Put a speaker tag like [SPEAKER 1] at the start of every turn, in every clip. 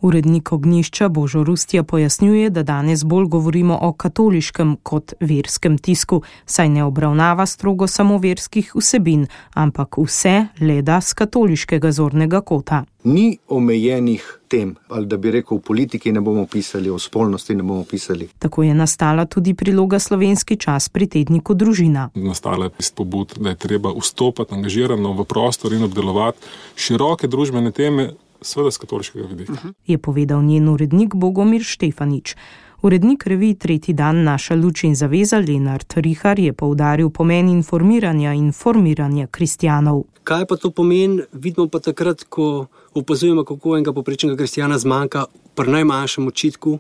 [SPEAKER 1] Urednik Ognjišča Božo Rustja pojasnjuje, da danes bolj govorimo o katoliškem kot verskem tisku, saj ne obravnava strogo samo verskih vsebin, ampak vse leda z katoliškega zornega kota.
[SPEAKER 2] Ni omejenih tem, ali da bi rekel, v politiki ne bomo pisali, o spolnosti ne bomo pisali.
[SPEAKER 1] Tako je nastala tudi priloga Slovenski čas pri tedniku Družina.
[SPEAKER 3] Nastala je iz pobud, da je treba vstopati angažirano v prostor in obdelovati široke družbene teme, seveda z katoliškega vidika.
[SPEAKER 1] Je povedal njen urednik Bogomir Štefanič. Urednik revij Tretji dan Naša luč in zaveza Lenart Rihar je poudaril pomen informiranja in formiranja kristjanov.
[SPEAKER 4] Kaj pa to pomeni, vidimo pa takrat, ko opazujemo, kako enega povprečnega kristjana zmanjka pri najmanjšem očitku,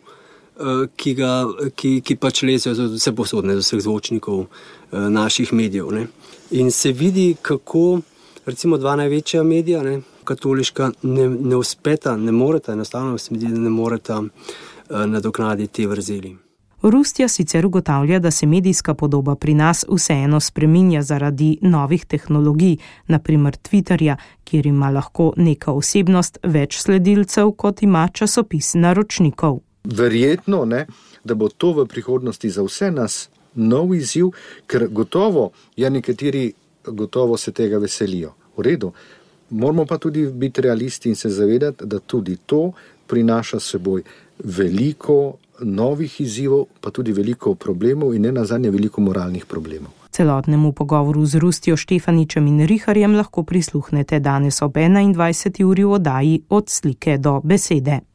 [SPEAKER 4] ki pač lezijo za vse posodne, za vseh zvočnikov naših medijev. Ne. In se vidi, kako recimo dva največja medija, ne, katoliška, ne uspeta, ne moreta, enostavno se mi zdi, da ne moreta nadoknaditi te vrzeli.
[SPEAKER 1] Rustja sicer ugotavlja, da se medijska podoba pri nas vseeno spreminja zaradi novih tehnologij, naprimer Twitterja, kjer ima lahko neka osebnost več sledilcev, kot ima časopis naročnikov.
[SPEAKER 2] Verjetno, ne, da bo to v prihodnosti za vse nas nov izziv, ker nekateri gotovo se tega veselijo. V redu. Moramo pa tudi biti realisti in se zavedati, da tudi to prinaša s seboj veliko novih izzivov, pa tudi veliko problemov in nenazadnje veliko moralnih problemov.
[SPEAKER 1] Celotnemu pogovoru z Rustjo, Štefaničem in Riharjem lahko prisluhnete danes ob 21. uri v oddaji Od slike do besede.